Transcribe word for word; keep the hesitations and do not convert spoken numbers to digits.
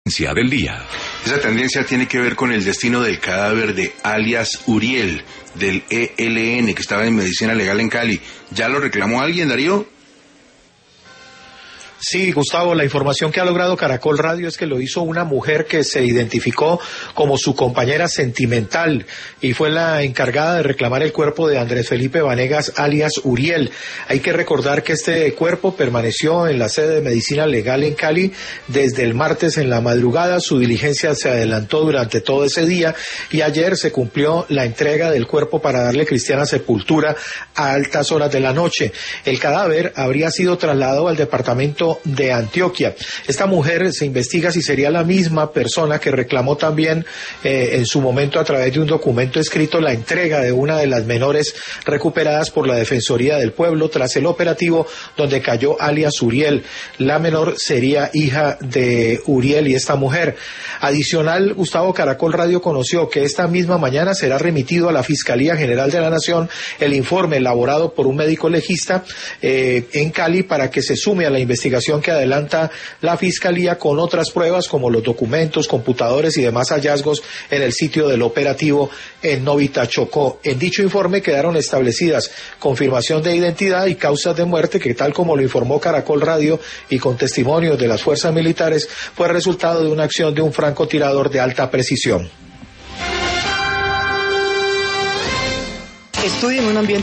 del día. Esa tendencia tiene que ver con el destino del cadáver de alias Uriel, del E L N, que estaba en medicina legal en Cali. ¿Ya lo reclamó alguien, Darío? Sí, Gustavo, la información que ha logrado Caracol Radio es que lo hizo una mujer que se identificó como su compañera sentimental y fue la encargada de reclamar el cuerpo de Andrés Felipe Vanegas, alias Uriel. Hay que recordar que este cuerpo permaneció en la sede de Medicina Legal en Cali desde el martes en la madrugada. Su diligencia se adelantó durante todo ese día y ayer se cumplió la entrega del cuerpo para darle cristiana sepultura a altas horas de la noche. El cadáver habría sido trasladado al departamento de Antioquia. Esta mujer se investiga si sería la misma persona que reclamó también eh, en su momento a través de un documento escrito la entrega de una de las menores recuperadas por la Defensoría del Pueblo tras el operativo donde cayó alias Uriel. La menor sería hija de Uriel y esta mujer. Adicional, Gustavo, Caracol Radio conoció que esta misma mañana será remitido a la Fiscalía General de la Nación el informe elaborado por un médico legista eh, en Cali para que se sume a la investigación que adelanta la Fiscalía con otras pruebas como los documentos, computadores y demás hallazgos en el sitio del operativo en Novita, Chocó. En dicho informe quedaron establecidas confirmación de identidad y causas de muerte que, tal como lo informó Caracol Radio y con testimonios de las fuerzas militares, fue resultado de una acción de un francotirador de alta precisión. Estudio en un ambiente